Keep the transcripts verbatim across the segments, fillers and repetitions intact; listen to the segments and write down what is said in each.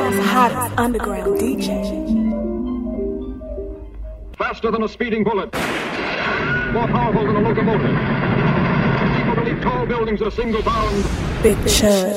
Chicago's hottest underground D J. Faster than a speeding bullet. More powerful than a locomotive. Able to leap tall buildings at a single bound. Big Chud.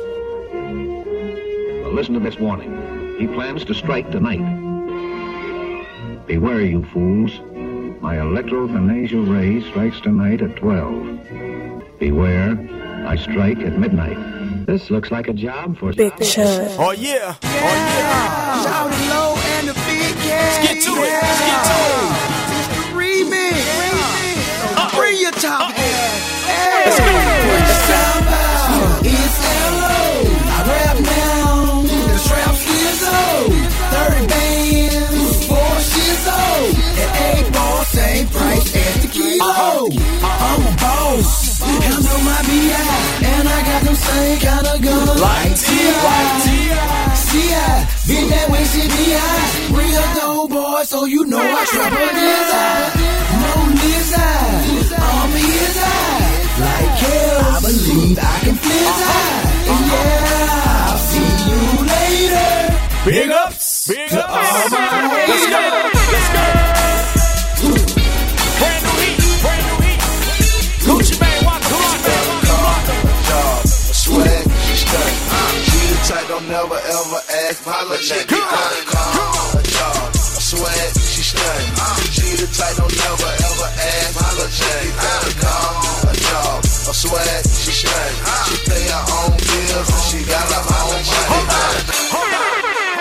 Well, listen to this warning. He plans to strike tonight. Beware, you fools. My electro-kinesio ray strikes tonight at twelve. Beware, I strike at midnight. This looks like a job for Big Chud. Oh yeah, oh yeah. Shout it low and the big gang. Let's get to it, let's get to it. It's the remix. So bring your top hat. Hey, Let's go. what you sound about? It's L O. I rap now. The strap is old. thirty bands, four years old. And eight balls, same price as the kilo. I'm a boss. I know my B I, and I got them same kind of guns Like T I, C I, been that way since B I. Real dope boy, so you know I trap on his eye. No lizard, I'm his eye. Like hell, I believe I can fliz eye. Yeah, I'll see you later. Big ups, big To ups. all my Let's go, let's go. Brand new heat, brand new heat. Gucci Mane, Waka Flocka, Waka Flocka. Swag, she stuck. She the type don't never ever ask my little chick. Come on, come on, a job. A swag, she stuck. She the type don't never ever ask my little chick. Come on, a job. A swag, she stuck. She pay her own bills and she got her own money. Hold on.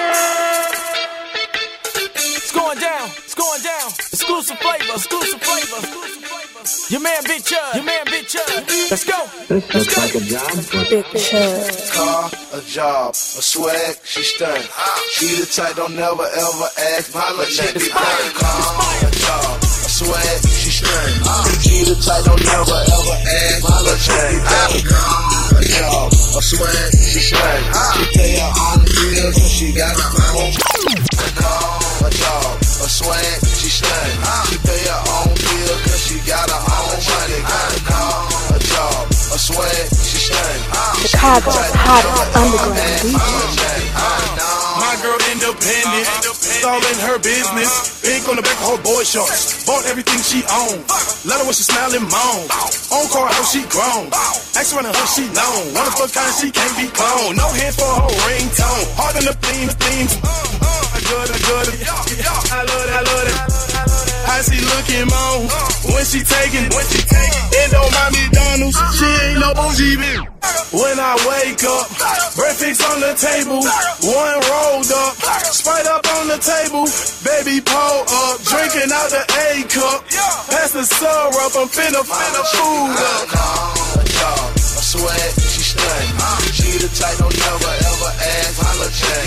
It's going down, it's going down. Exclusive flavor, exclusive flavor, exclusive flavor. Your man Big Chud, your man Big Chud. Let's go. This looks like a job for Big Chud. Car, a job, a swag, she stunned. She the type don't never ever ask my little chick. Car, a job, a swag, she stunned. She the type don't never ever ask my little chick. Car, a job, a swag, she stunned. She pay her own bills and she got her own. Car, a job, a swag, she stunned. She pay her own bills cause she got her own money. Car, a job, a swag, she stunned. Chicago's hottest underground D J. My girl independent, it's all in her business. Pink on the back of her boy shorts, bought everything she owned. Let her when she smile and moan. On car how she grown. Ask around her she known. One of her kind she can't be cloned. No hands for her ringtone. Hard in the themes, themes. I good, I good. I love it, I love it. How she looking on when she taking, when she taking. It don't mind McDonald's, she ain't no bougie bitch. When I wake up, breakfast on the table, one rolled up, Sprite up on the table, baby pull up, drinking out the A cup, pass the syrup, I'm finna, finna food up. A job, a swag, she stunned. She the type don't never ever ask my little chick.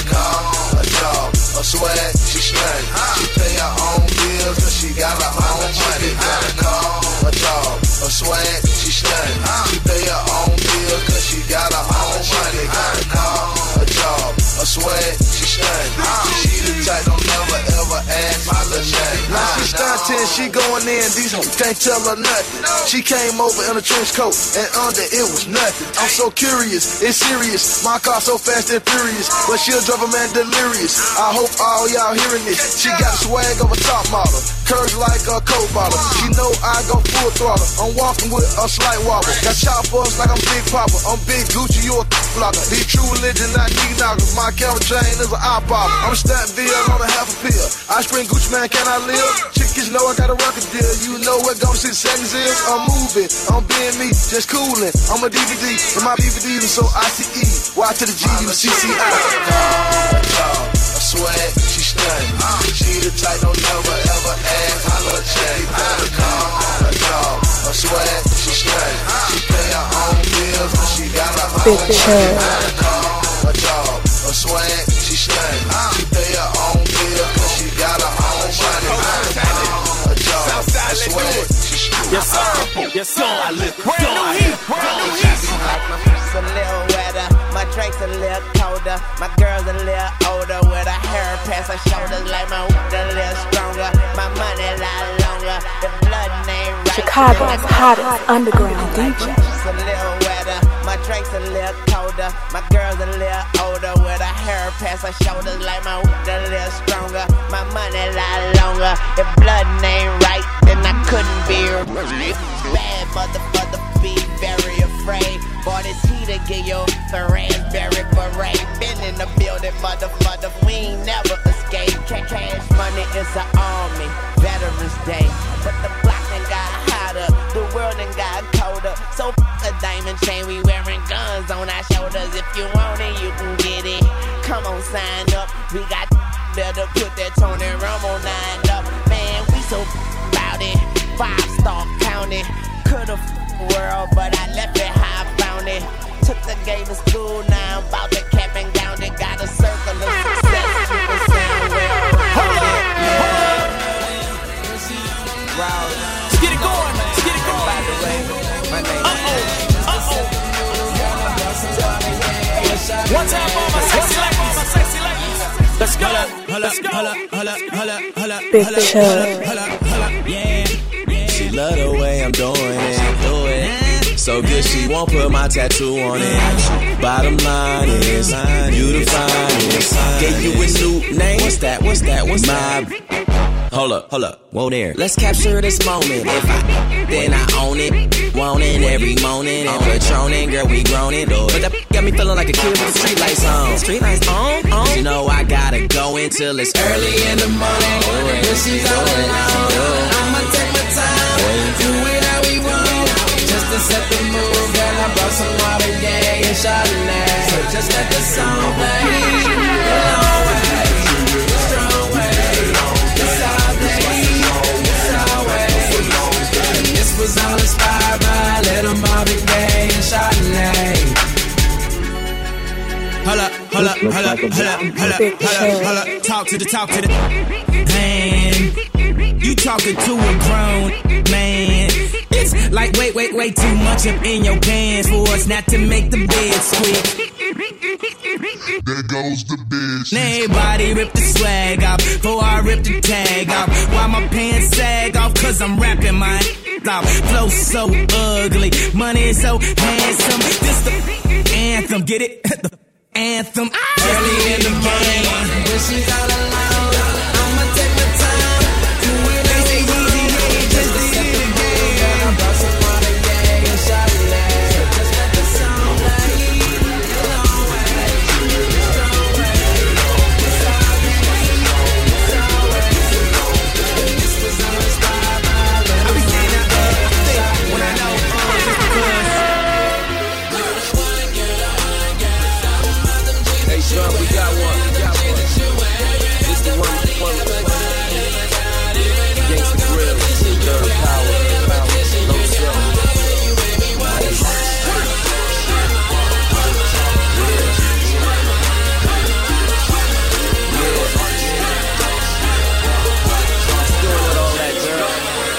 A job, a swag, she stunned. She pay her own bills cause she got her own money. A job, a swag, she stunned. She pay her own bills cause she got her own money. A job, a swag, she stunned. She the type don't never ever ask my little chick. Now she stunting, she going in, these hoes can't tell her nothing. She came over in a trench coat and under it was nothing. I'm so curious, it's serious. My car so fast and furious, but she'll drive a man delirious. I hope all y'all hearing this. She got a swag of a top model, curves like a coke bottle. She know I go full throttle. I'm walking with a slight wobble. Got choppers like I'm Big Papa. I'm Big Gucci, you a blocker. The true religion, not knee knockers. My camera chain is an eye pop. I'm Stanville on a half a pill. I spring Gucci, man, can I live? Chickens know I got a record deal. You know what Gone six seconds is? I'm moving, I'm being me, just coolin'. I'm a D V D, and my D V D is so I C E. Y to the G U C C I. A swag, she stunned. She the type don't never ever ask my little chick. A job, a swag, she stunned. She pay her own bills and she got her own Big Chud. A job, a swag, she stunned. She pay her own bills cause she got her own money. A job, a swag, she stunned. Yes sir, yes sir. Brand new heat, brand new heat. My feet's a little wetter, my drink's a little colder, my girl's a little older with her hair past her shoulders, like my whip a little stronger, my money a lot longer, the blood ain't right. Chicago's hottest underground D J. My feet's a little wetter, my drinks a little colder. My girl's a little older with her hair past her shoulders like my wood a little stronger. My money a lot longer. If blood ain't right, then I couldn't be bad motherfucker. Be very afraid. Boy, this heater give you the raspberry beret. Been in the building, motherfucker. We ain't never escape. Cash money is an army. Veterans Day. But the block done got hotter. The world done got colder. So f a diamond chain. We wearing guns on our shoulders. If you want it, you can get it. Come on, sign up. We got better put that Tony Romo nine up. Man, we so about it. Five star county. Could've world, but I left it how I found it. Took the game to school, now I'm about to cap and gown it. Got a circle of success, people saying well. Hold it, yeah. Wow. Let's get it going, let's get it going. By the way, my name uh-oh, uh-oh. One time for my sexy ladies, my sexy ladies. Let's go, let's go. Big Chub. Yeah. She love the way I'm doing it, do it. So good she won't put my tattoo on it. Bottom line is, you the finest. Gave you a new name. What's that? What's that? What's my? Hold up, hold up, whoa there. Let's capture this moment. If I, then I own it. Want it every morning and patroning, girl, we grown it. But that got me feeling like a kid with the street lights on. Street lights on, on. You know I gotta go until it's early in the morning. When she's all alone, I'ma take my time, do it how we want. Just to set the mood, girl, I brought some water, yeah, and Chardonnay. So just let the song play. Long way, strong way. It's all day, it's all way. And this was all inspired by Little Marvin Gaye and Chardonnay. Hold up, hold up, hold up, hold up, hold up, hold up, hold up. Talk to the, talk to the man. You talking to a grown man. It's like way, way, way too much up in your pants for us not to make the bed squeak. There goes the bitch. Now everybody rip the swag off before I rip the tag off. Why my pants sag off? Cause I'm rapping my off. Flow so ugly, money so handsome. This the anthem, get it? The anthem. Early in the morning, when she's all alone, I'ma take my time, do it easy, easy, easy, just to set the mood. Girl, I brought some water, yeah, and Chardonnay. So just let the song play. Long way, strong way. It's all day, it's all way. This was all inspired by Little I be saying that uh, I think when I know uh, just because. Hey, Sean, we got one. We got one. This the one with the one with the one. Gangsta Grill, Dirty Power, Low Slow. Doing with all that, girl.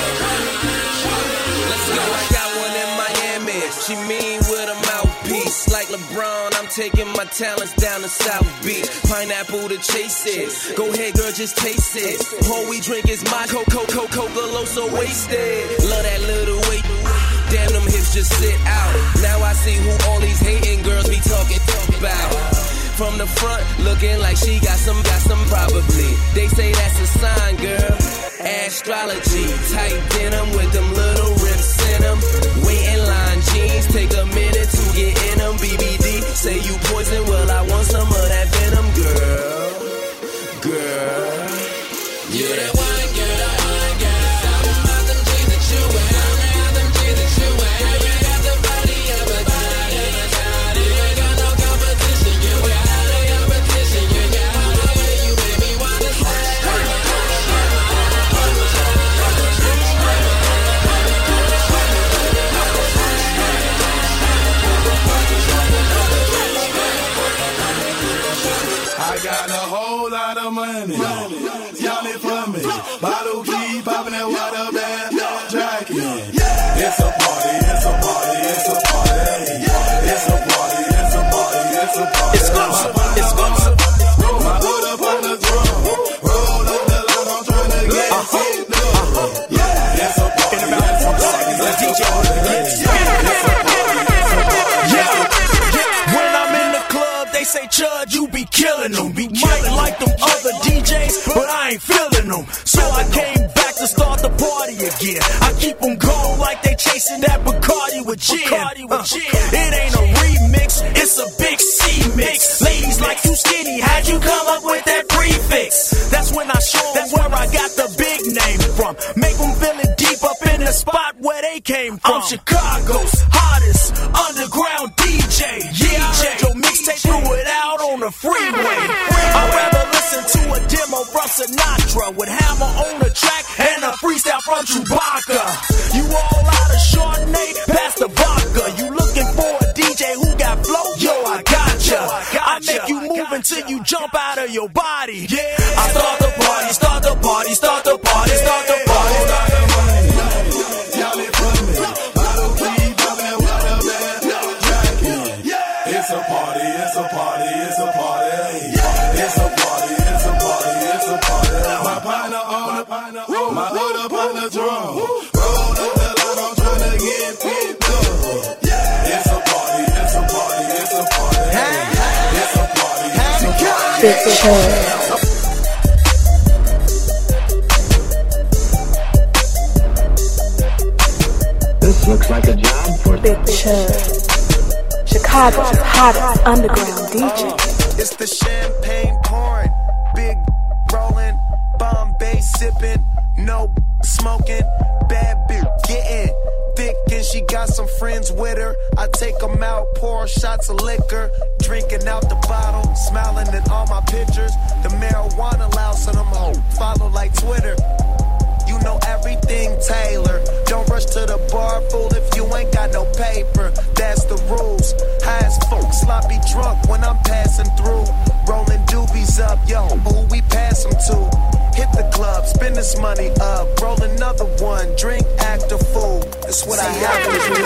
Let's go. I got one in Miami. She mean with a mouthpiece. Like LeBron, I'm taking my talents down to South Beach. Pineapple to chase it. Go ahead, girl, just taste it. All we drink is my Coco, Coco, Coca, so wasted. Love that little weight. Damn, them hips just sit out. Now I see who all these hating girls be talking about. From the front, looking like she got some, got some probably. They say that's a sign, girl. Astrology, tight denim with them little rips in them. Wait in line jeans, take a minute to get in them. B B D, say you poison, well I want some of that venom, girl. Girl, you that one girl, one girl. About them jeans that you wear, about them jeans that you wear. You got the body of a body, you ain't got no competition. You got no competition. You got the way you make me wanna say. I got a whole lot of money. Y'all it for me. Bottle keep popping that water bag. Drinking. It's a party, it's a party, it's a party. It's a party, it's a party, it's a party. It's exclusive, exclusive. Roll my hood up on the drum. Roll up the line, I'm trying to get it done. Yeah, it's a party, it's a party, it's a party. It's a party, it's a party. Yeah. J's, but I ain't feeling them. So I came back to start the party again. I keep them going like they chasing that Bacardi with gin. Uh, it ain't a remix, it's a big C mix. Ladies like you skinny, how'd you come up with that prefix? That's when I show them where I got the big name from. Make them feel it deep up in the spot where they came from. I'm Chicago's hottest underground D J. Yeah, I heard your mixtape, threw it out on the freeway. I'd rather listen to a demo from Sinatra with Hammer on the track and a freestyle from Chewbacca. You all out of Chardonnay, pass the vodka. You looking for a D J who got flow? Yo, I gotcha. I make you move until you jump out of your body. Yeah, I start the party, start the party, start the party, start the party, start the party. It's a party, it's a party, it's a party. It's a party, it's a party, it's a party. My partner on the partner, my hood up on the drum. Roll up the line, I'm trying to get picked up. It's a party, it's a party, it's a party. It's a party, it's a party. This looks like a job for Big Chub. Chicago's hottest underground D J. It's the champagne pouring, big rolling, Bombay sipping, no smoking, bad bitch getting thick and she got some friends with her. I take them out, pour shots of liquor, drinking out the bottle, smiling at all my pictures. The marijuana loud, so them hoes follow like Twitter. You know everything, Taylor. Don't rush to the bar, fool, if you ain't got no paper. That's the rules. High as fuck, sloppy drunk when I'm passing through. Rolling doobies up, yo, who we pass them to? Hit the club, spend this money up. Roll another one, drink, act a fool. That's what I have to do.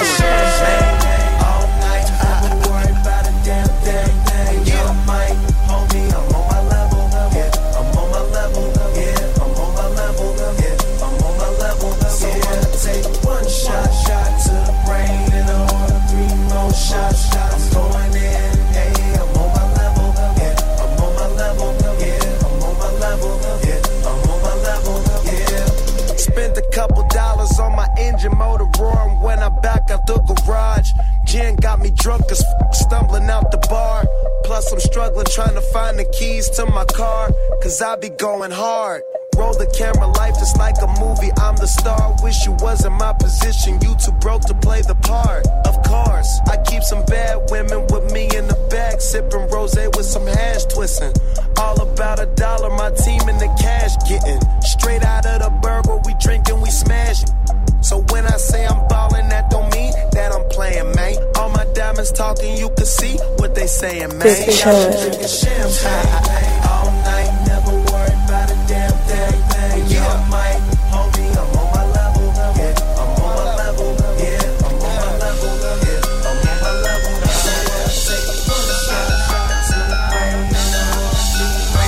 All night, I don't worry about a damn thing. You might, homie, I'm on my level. Yeah, I'm on my level. Yeah, I'm on my level. Yeah, I'm on my level. So I take one shot, shot to the brain, and I order three more shots. I'm going in. Hey, I'm on my level. Yeah, I'm on my level. Yeah, I'm on my level. Yeah, I'm on my level. Yeah. Spent a couple dollars on my engine motor roaring when I back out the garage. Gin got me drunk as f- stumbling out the bar. Plus I'm struggling trying to find the keys to my car, cause I be going hard. Roll the camera, life just like a movie, I'm the star. Wish you was in my position, you too broke to play the part. Of course, I keep some bad women with me in the bag, sipping rosé with some hash twisting. All about a dollar, my team in the cash getting. Straight out of the burger, we drinking, we smashing. So when I say I'm ballin', that don't mean that I'm playing, man. All my diamonds talking, you can see what they saying, man. Drinking champagne all night, never worry about a damn thing. Yeah, I might, homie, I'm on my level. Yeah, I'm on my level. Yeah, I'm on my level. Yeah, I'm on my level. So I take one shot to the brain, and I want to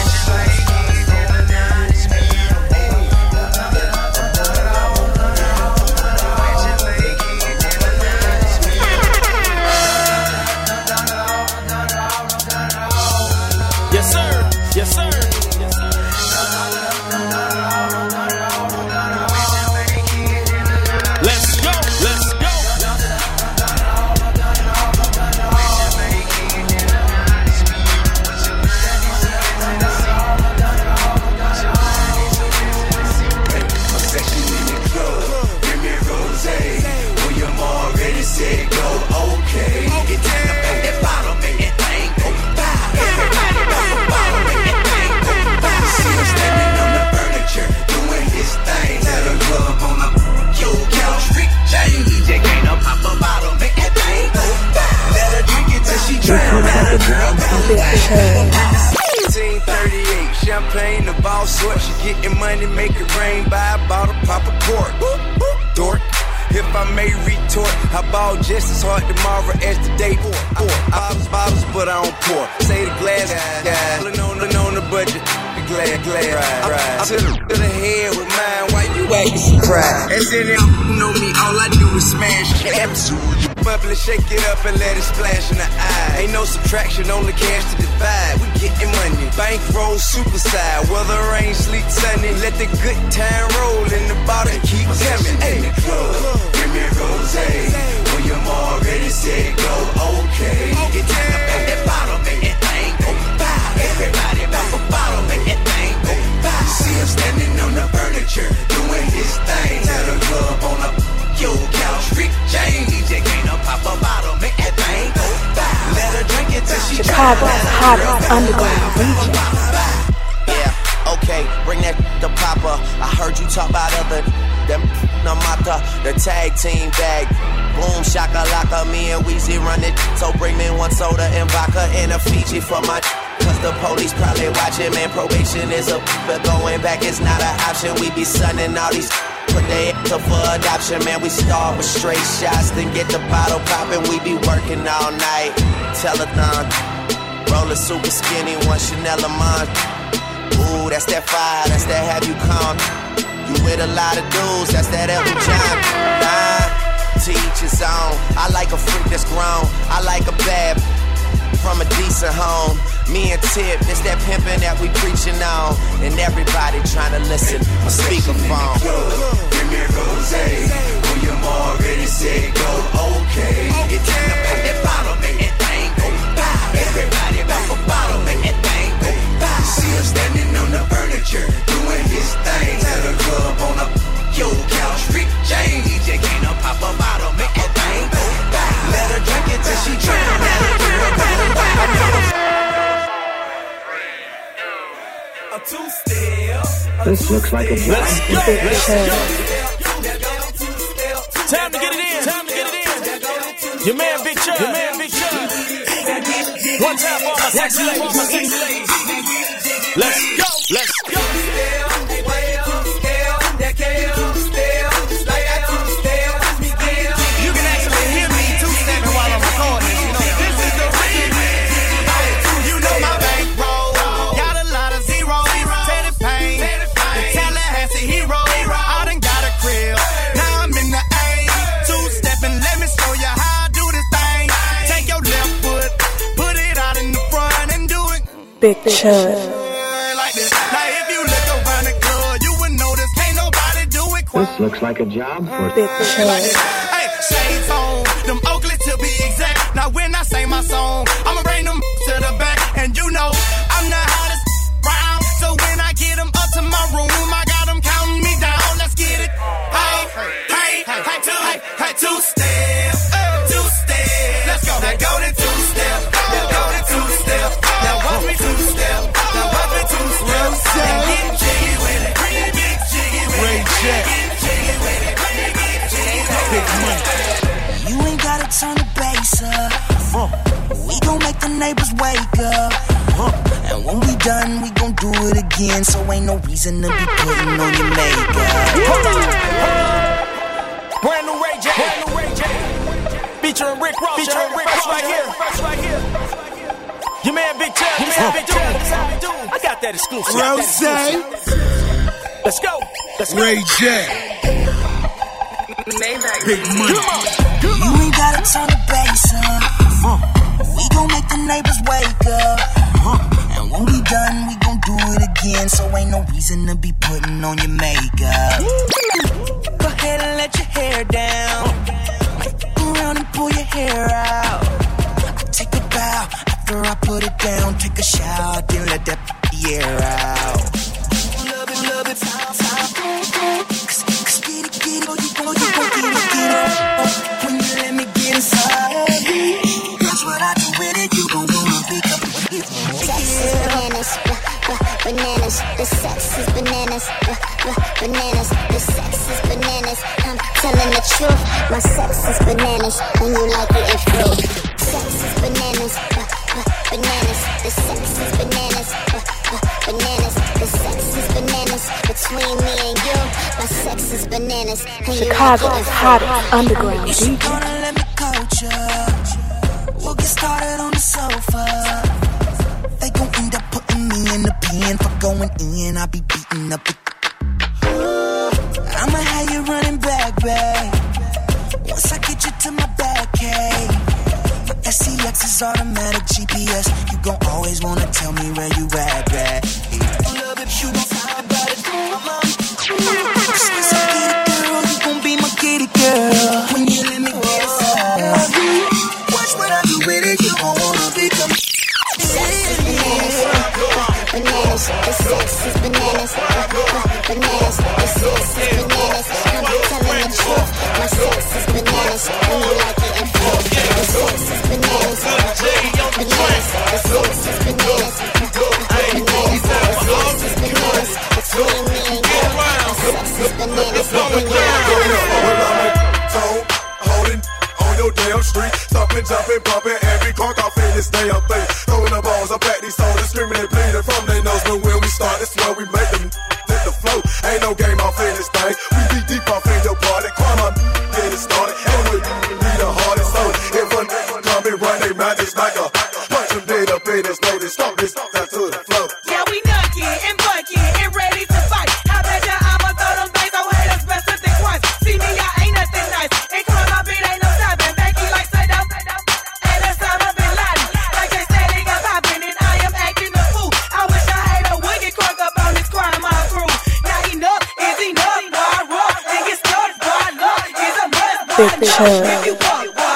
Yes, sir. Yes, sir. Let's go. Let's go. William already said go, okay. Get down about that bottle, make that thing go by. Everybody rock a bottle, make that thing go by. See him standing on the furniture, doing his thing. Let her glove on the yo couch, Rick James. D J can't up pop a bottle, make that thing go by. Let her drink it till she drown. Let her girl go nineteen thirty-eight, champagne, the ball sort. She getting money, make it rain. Buy a bottle, pop a cork. Dork. If I may retort, I ball just as hard tomorrow as the day before. I pop bottles, but I don't pour. Say the glass, guys, pulling on, on the budget. The glass, glass, right, right. I'm to the head with mine. Why you legacy pride. S N L know me, all I do is smash. Bubble, shake it up and let it splash in the eye. Ain't no subtraction, only cash to divide. We getting money, bankroll super side. Weather, rain, sleet, sunny. Let the good time roll in the bottle and keep coming. In the club, give me a rose. William already said go okay. It's time to pack that bottle, make that thing go by. Everybody pop a bottle, make that thing go by. See him standing on the furniture, doing his thing. Tell the club on the yo couch, Rick James. D J can't pop a bottle, make that thing go by. Let her drink it till she Chicago's hottest underground D J. Yeah, okay, bring that to Papa. I heard you talk about other them Namata, the tag team bag. Boom, shakalaka, me and Weezy run it. So bring me one soda and vodka and a Fiji for my. Cause the police probably watching, man. Probation is a but going back is not an option. We be sunning all these. Put they up for adoption, man. We start with straight shots, then get the bottle poppin'. We be working all night. Telethon, rollin' super skinny, one Chanel a month. Ooh, that's that fire, that's that have you come. You with a lot of dudes, that's that Elton John. Nah, to each his own. I like a freak that's grown. I like a bad from a decent home. Me and Tip, it's that pimpin' that we preachin' on. And everybody tryna listen on speakerphone. Give me a rose. William already said go okay. It's time to pack that bottle, make that thing go by. Everybody pop a bottle, make that thing go by. See him standing on the furniture, doing his thing. Tell the club on the yo couch, Rick James. D J can't pop a bottle, make that thing go by. Let her drink it till she drown. Let her do it, go by. This looks like a job. Let's go. Let's go. Time to get it in. Time to get it in. Your man Big Chubb. Your man Big Chubb. One time for all my sexy ladies. For all my sexy ladies. Let's go. Let's go. You can actually hear me two-stepping while I'm recording. You know, this is the remix. You know my bankroll. Got a lot of zeros. Teddy Payne. The Tallahassee hero. I done got a crib. Now I'm in the A. Two-stepping. Let me show you how I do this thing. Take your left foot. Put it out in the front and do it. Big Chubb. This looks like a job for Big Chubb. Hey, shades on, them Oakley to be exact. Now when I say my song, I'ma bring them to the back. And you know, I'm the hottest round. So when I get them up to my room, I got them counting me down. Let's get it. Hey, hey, hey, hey, two, hey, hey, two step, two step. Let's go. Now go to two step. Now go to two step. Now watch me two step. Now watch me two step. And get jiggy with it. Get jiggy with it. You ain't gotta turn the bass up. Uh, we gon' make the neighbors wake up. Uh, and when we done, we gon' do it again. So ain't no reason to be putting on your makeup. Hold on, hold on. Brand new Ray J, brand new Ray J. Featuring Rick Ross, featuring Rick Ross right here, right here. Your man Big Chubb, your man Big Chubb. I got that exclusive. Rose. Let's go. Let's go. Ray J. Big money. Come on. Come on. You ain't gotta turn the bass up. Uh, we gon' make the neighbors wake up. Uh, and when we done, we gon' do it again. So ain't no reason to be putting on your makeup. Go ahead and let your hair down. Go around and pull your hair out. Take a bow after I put it down. Take a shower, then let that air out. Love it, love it, time, time. Cause, cause get it, get it, oh, you gon' you gon' get it, get it. Oh, when you let me get inside of you, that's what I do with it. You gon' wanna pick up with it. Sex is bananas, blah, blah, bananas. The sex is bananas, blah, blah, bananas. The sex is bananas. I'm telling the truth. My sex is bananas, and you like it if you. Sex is bananas, blah, blah, bananas. The sex is bananas, blah, blah, bananas. The sex is bananas between me and you. My sex is bananas, and you Chicago's hottest underground D J. You gonna let me coach ya? We'll get started on the sofa. They gon' end up putting me in the pen for going in. I'll be beating up the. I'ma P S. You gon' always wanna tell me where you at, at. Love if you gon' talk about it, mama. Since I get it, girl, you gon' be my kitty girl. When you let me get inside, watch what I do with it. You gon' wanna become. Bananas, the sex is bananas, bananas, the sex is bananas. I'm telling the truth, my sex is bananas. When you like it and full, the sex is bananas, bananas, the sex is bananas, bananas, the sex is bananas. Between me and you, my sex is bananas, bananas. Holding on your damn street, stopping, jumping, bumping, every car off in this damn thing. Throwing the balls up at these soldiers, screaming and bleeding from their nose. But when we start, it's where we make them hit the flow. Ain't no game off in this thing. We be deep off in your party. Come on, get it started. And we be the hardest. So if a nigga come and run they mouth, it's like a punch them dead up in this load. Stop this down to the flow. Yeah, we nuggin' and buckin' and ready to fight. How bad ya, I'ma throw them things, oh haters best to think twice. See me, I ain't nothing nice. And call my beat, ain't no stopping. Becky like Saddam, and that's Osama Bin Laden. Like they say they got poppin', and I am acting a fool. I wish I had a wicked crunk up on this crime, my crew. Now enough is enough, boy, I roll and get started, boy, I love is a must, boy, I know. If you walk, boy.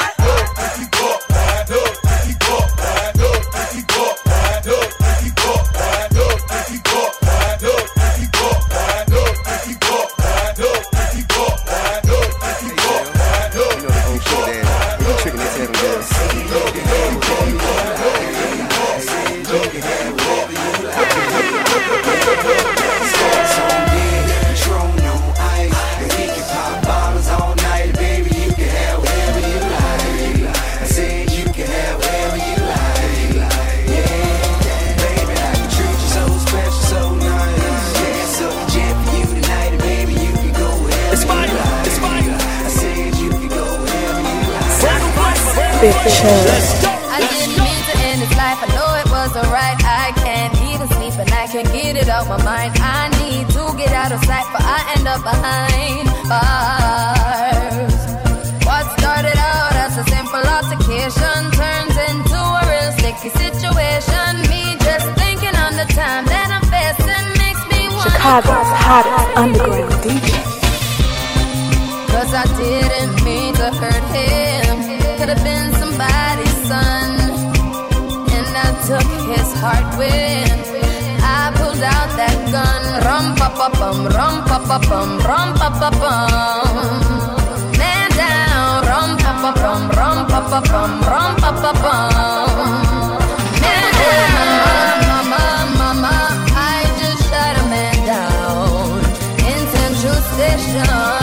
I didn't mean to end this life. I know it wasn't right. I can't even sleep and I can't get it out my mind. I need to get out of sight, but I end up behind bars. What started out as a simple altercation turns into a real sticky situation. Me just thinking on the time that I'm facing makes me want Chicago's hottest underground D J. Cause I didn't mean to hurt him. Could have been somebody's son, and I took his heart when I pulled out that gun. Rum pa pa bum, rum pa pa bum, rum pa pa bum. Man down, rum pa pa bum, rum pa pa bum, rum pa pa bum. Man down, mama, mama, I just shot a man down in Central Station.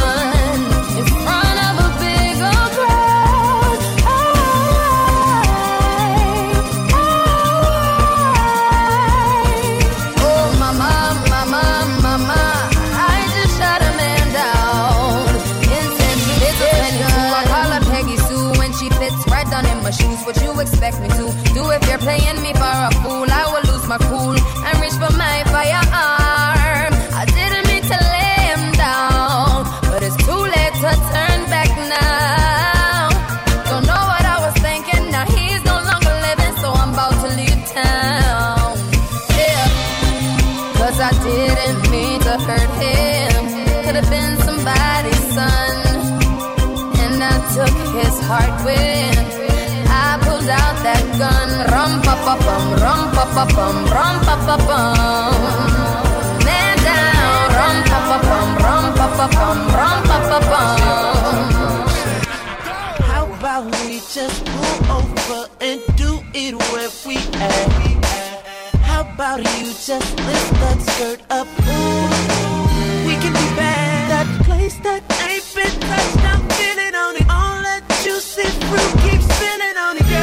My shoes, what you expect me to do? If you're playing me for a fool, I will lose my cool and reach for my firearm. I didn't mean to lay him down, but it's too late to turn back now. Don't know what I was thinking, now he's no longer living, so I'm about to leave town. Yeah, cause I didn't mean to hurt him. Could have been somebody's son, and I took his heart with out that gun. Rum pa pa bum, rum pa pa bum, rum pa pa bum. Man down, rum pa pa bum, rum pa pa bum, rum pa pa bum. How about we just pull over and do it where we at? How about you just lift that skirt up? Ooh, we can be bad. That place that ain't been touched, I'm feeling on it. All that juicy fruit keeps spinning on it.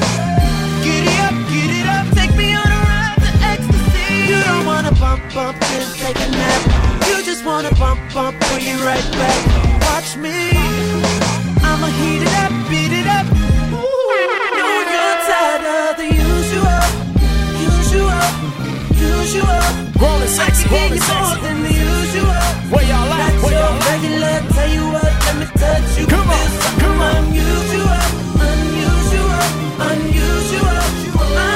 Bump, bump, and take a nap. You just wanna bump, bump, bring it right back. Watch me, I'ma heat it up, beat it up. Ooh, know you're tired of the usual, usual, usual. Rollin' sexy, rollin' sexy. More than the usual. Where y'all at? That's Where your y'all at? regular. Tell you what, let me touch you. Come on, come on. Unusual, unusual, unusual.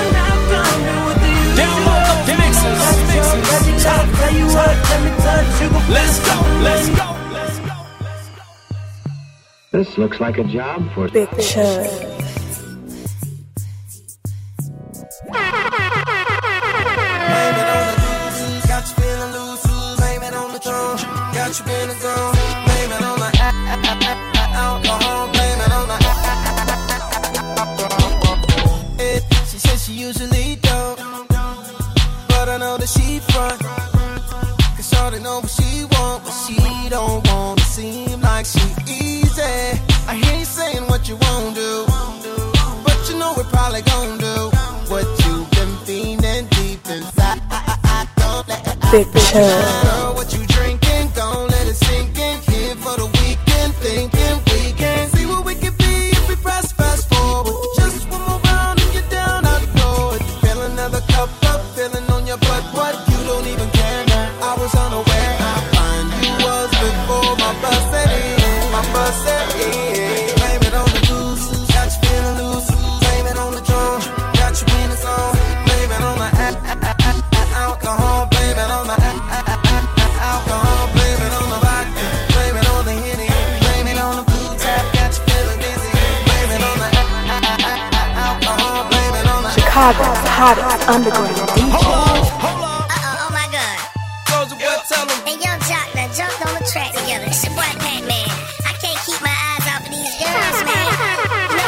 This looks like a job for Big Chud. Got you feeling loose, blame it on the drum. Got you feeling gone, blame it on the alcohol, blame it on the alcohol. She says she usually don't, but I know that she front. Cause shorty know what she want, but she don't want to seem like she easy. I hear you saying what you won't do, but you know we're probably gon' do what you've been feeling deep inside. Big Chud. Girl, what you drinking? Gon' let it sink in. Here for the weekend, thinking we can see what we can be if we press fast forward. Just one more round and you're down, I know it. Fill another cup up, feeling on your butt. What? You don't even care now. I was unaware how fine you was before my bus set in. My bus set in. Blame it on the goose, got you feeling loose. Blame it on the drum, got you in the zone. Blame it on the alcohol. Blame it on the alcohol. Blame it on the vodka. Blame it on the Henny. Blame it on the food tap. Got you feeling dizzy. Blame it on the alcohol. Blame it on the Chicago's hottest underground D J. Uh-oh, oh my God. Soldier Boy, tell him. Hey, Young Jock done jumped on the track together. It's your boy Pac-Man. I can't keep my eyes off of these girls, man. No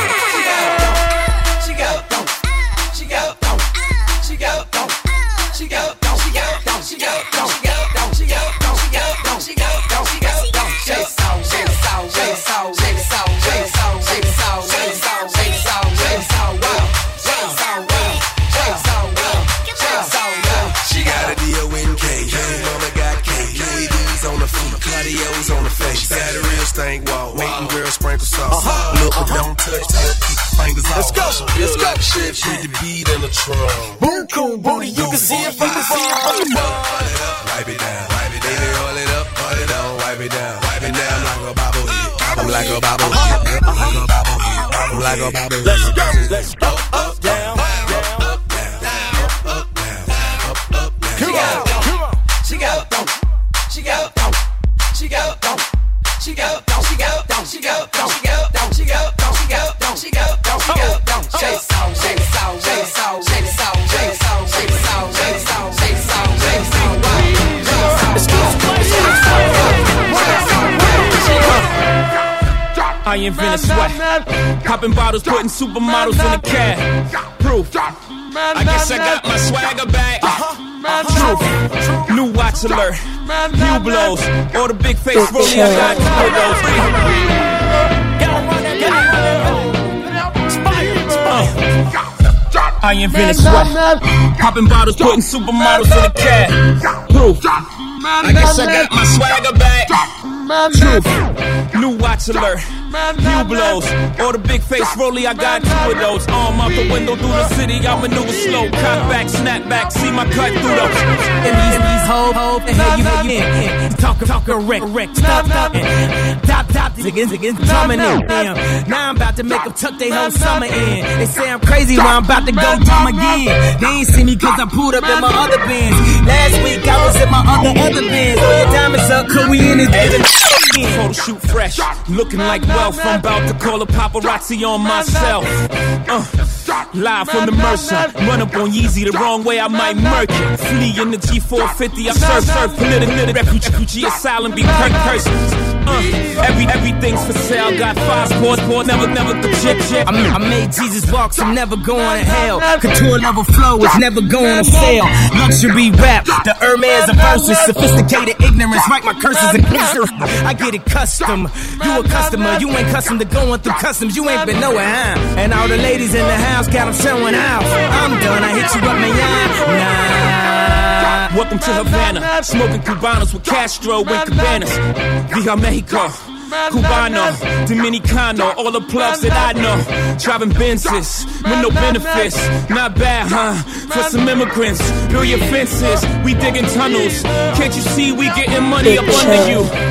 She go, don't. She go, don't. She go, don't. She go, don't. She go, don't. She go, don't. She go, don't. She go, don't. She go, don't. She go, don't. She go, don't. Shake it out, shake it out, shake it out, shake it out, shake it out, shake it out, shake it out, shake it out, shake it out, wow. Shake it out, wow. Shake it out, wow. Shake it out, wow. She got a D O N K, hey, mama got K. Louis V's on the feet, Claudio's on the face. She got a real stank walk, waiting girl sprinkle sauce. Look, but don't touch, keep fingers off. Let's go, let's go. Shit, beat the beat in the trunk. Boom, cool booty, you can see it from the far. Wipe it down, wipe it down. Baby, roll it up, roll it down, wipe it down, wipe it down. I'm like a bobble head. I'm like a bobble head. I'm like a bobble head. Let's go, let's go, up, down, down, up, down, up, up, down, up, up, down. Come on, come on. She go, don't. She go, don't. She go, don't. She go, don't. She go, don't. She go, don't. She go, don't. She go, don't. She go, don't. She go, don't. She go, don't. Shake it out, shake it out, shake it out, shake it out, shake it out, shake it out, shake it out, shake it out, shake it out, I invented sweat, popping bottles, putting supermodels in the cab. Proof. I guess I got my swagger back. Truth. New watch alert. New blows. All the big face rolling. I got two of those. I invented sweat, popping bottles, putting supermodels in the cab. Proof. I guess I got my swagger back. Truth. New watch alert. New blows. All the big face rolly, I got two of those. Arm out the window through the city, I maneuver slow. Cock back, snap back, see my cut through those. And these, these hoes, hoes, the hell you, you in? Talk, talk, wreck, wreck, stop, stop, top, top, ziggin, ziggin, drumming in. Damn, now I'm about to make them tuck they whole summer in. They say I'm crazy, well I'm about to go dumb again. They ain't see me cause I pulled up in my other bands. Last week I was in my other, other bands. Oh, your diamonds up, cause we in this bitch. Photo shoot fresh, looking like wealth. I'm about to call a paparazzi on myself. Uh, live from the Mercer, run up on Yeezy the wrong way, I might murk it. Flee in the G four fifty, I surf, surf, political refugee, refugee asylum, be per person. Uh, every everything's for sale, got five sports, port, never, never the chip, chip. I, I made Jesus walk, so I'm never going to hell. Couture level flow is never going to sale. Luxury rap, the Hermes of verses, sophisticated ignorance, write my curses and curses. I get it custom, you a customer, you ain't custom to going through customs, you ain't been nowhere, huh? And all the ladies in the house got them showing out. I'm done, I hit you up, man, nah. Welcome to Havana, smoking Cubanos with Castro and Cabanas. Via Mexico, Cubano, Dominicano, all the plugs that I know. Driving Benzes with no benefits, not bad, huh? For some immigrants, build your fences, we digging tunnels. Can't you see we getting money up under you?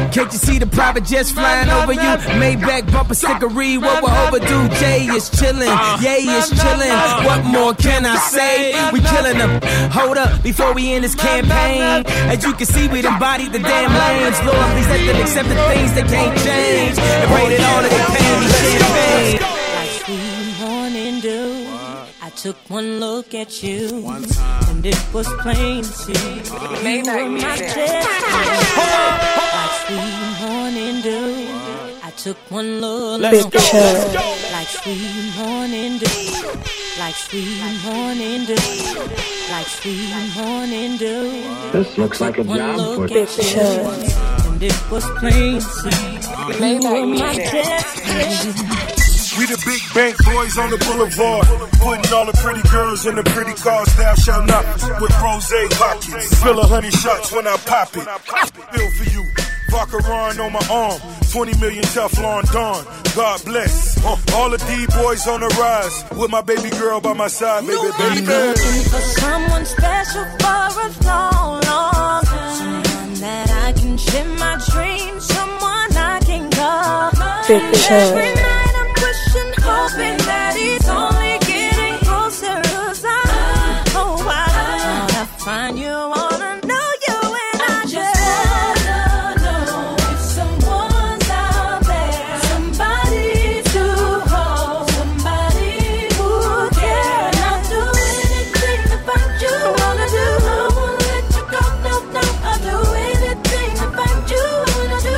Can't you see the private jets flying over you? Maybach bumper stickery, what we're overdue. Jay is chillin', Yay is chillin'. What more can I say? We killin' them. Hold up, before we end this campaign. As you can see, we embodied the damn lanes. Lord, please let them accept the things they can't change. And pray that all of the pain be champagne. Like sweet morning dew, I took one look at you, and it was plain to see you were my destiny. Like sweet morning dew, I took one look at you, like sweet morning dew, like sweet morning dew, like sweet morning dew. This looks like a job for Big Show. And it was plain to see you were my destiny. We the big bank boys on the boulevard, putting all the pretty girls in the pretty cars. Thou shalt not with rose pockets. Fill a honey shots when I pop it. Bill for you, Vacheron on my arm. twenty million Teflon Dawn. God bless. Uh, all the D boys on the rise with my baby girl by my side, baby, baby. Looking for someone special for a long, long time. Someone that I can share my dreams. Someone I can call. Big Show. Hoping that it's only getting closer. Cause I, oh, I wanna find you, wanna know you, and I just wanna know if someone's out there. Somebody to hold, somebody who cares. I'll do anything about you, wanna do. I won't let you go, no, no. I'll do anything about you, wanna do.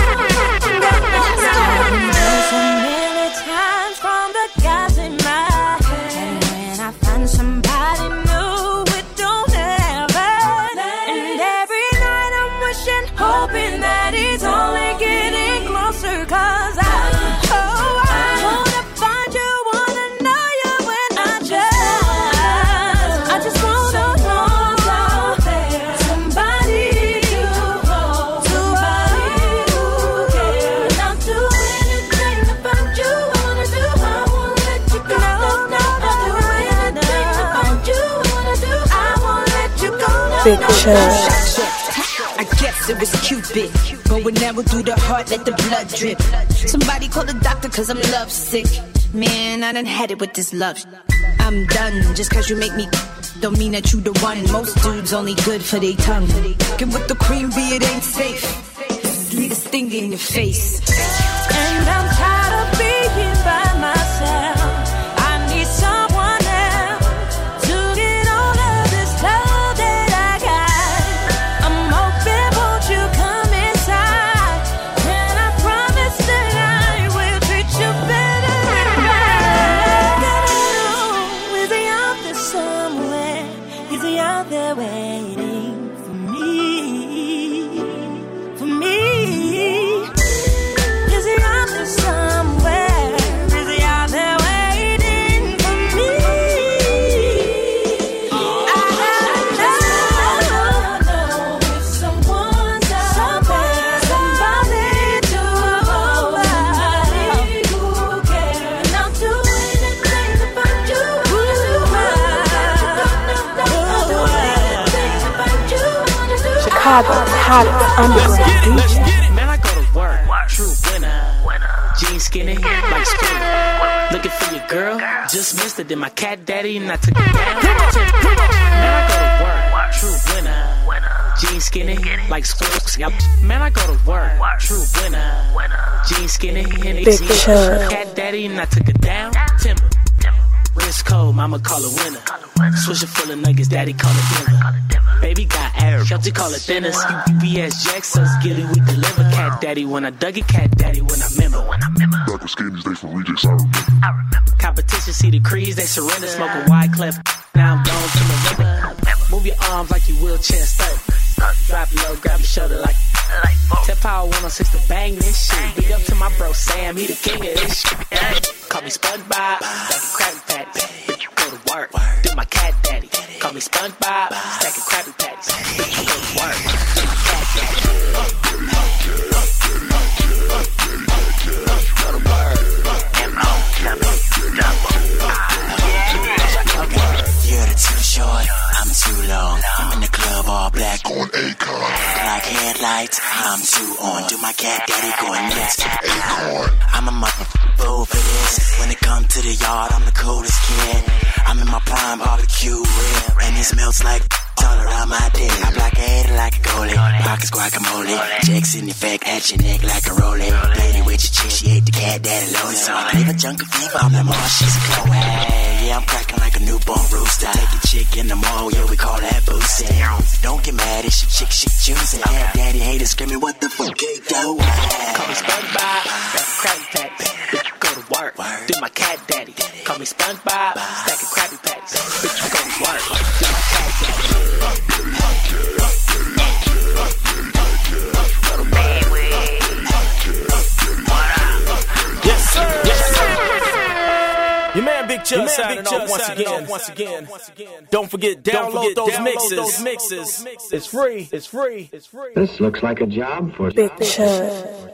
Somebody new, it don't happen. And every night I'm wishing, hoping that it's only getting closer. Cause I, oh, I wanna find you, wanna know you, and I just, I just wanna know out there. Somebody to hold, somebody who cares. And I'll do anything about you, wanna do. I won't let you go, no, no, I'll do anything. Big Show. I guess it was Cupid, going never through the heart, let the blood drip. Somebody call the doctor cause I'm lovesick. Man, I done had it with this love. I'm done, just cause you make me don't mean that you the one. Most dudes only good for their tongue. Get with the cream, be it ain't safe. Leave a sting in your face. And I'm tired of being by myself. I need someone else to get all of this love that I got. I'm hoping, won't you come inside? And I promise that I will treat you better. I gotta know, is he out there somewhere? Is he out there waiting for me? For me? Is he out there somewhere? Is he out there waiting for me? I know if someone's out there, somebody to hold, somebody who cares. And I'll do anything about you. Chicago's hottest underground D J. Man, I go to work, true winner. Jeans skinny, like spring. Looking for your girl, just missed it. Then my cat daddy and I took it down. Man, I go to work, true winner. Jeans skinny, like squirrels. Man, I go to work, true winner. Jeans skinny, and Big Show. cat daddy and I took it down. Timber, wrist cold, mama call it winner. Swisher full of nuggets, daddy call it dinner. Baby got air, Shelty call it thinners. U P S Jacks, us get it, we deliver. Cat daddy when I dug it, cat daddy when I remember. Back with skinnies, they from rejects, I remember. Competition, see the creeds, they surrender. Smoke a wide clip, now I'm going to the river. Move your arms like you wheelchair stuck. Drop it low, grab your shoulder like Tip Power one oh six to bang this shit. Big up to my bro Sam, he the king of this shit. Call me SpongeBob, Krabby Patties. Bitch, you go to work, do my cat daddy. Call me SpongeBob, stacking Krabby Patties. Bitch, you go to work, do my cat daddy. You're too short, I'm too long. I'm in the club all black on Akon. Black hair headlights. I'm too on. Do my cat daddy going nuts. I'm a motherfucker fool for this. When it comes to the yard, I'm the coolest kid. I'm in my prime barbecue rib, and it smells like all around my dick. I blockade like a goalie, pockets guacamole. Checks in effect at your neck like a rollie. Lady with your chick, she ate the cat daddy lonely. So I leave a jungle fever, I'm the mom, she's a Chloe. Yeah, I'm cracking like a newborn rooster. Take a chick in the mall, yeah, we call that boosting. Don't get mad, it's your chick, she choosing. Cat daddy haters screaming, what the fuck they do? Call me SpongeBob, Krabby Patties. Bitch, you go to work. Do my cat daddy. Call me SpongeBob, stacking Krabby Patties. Bitch, you go to work. Do my cat daddy. Yes, sir. Yes, sir. Your man Big Chubb signing off once again. Once again. Don't forget, download those mixes. Mixes. It's free. It's free. It's free. This looks like a job for Big Chubb.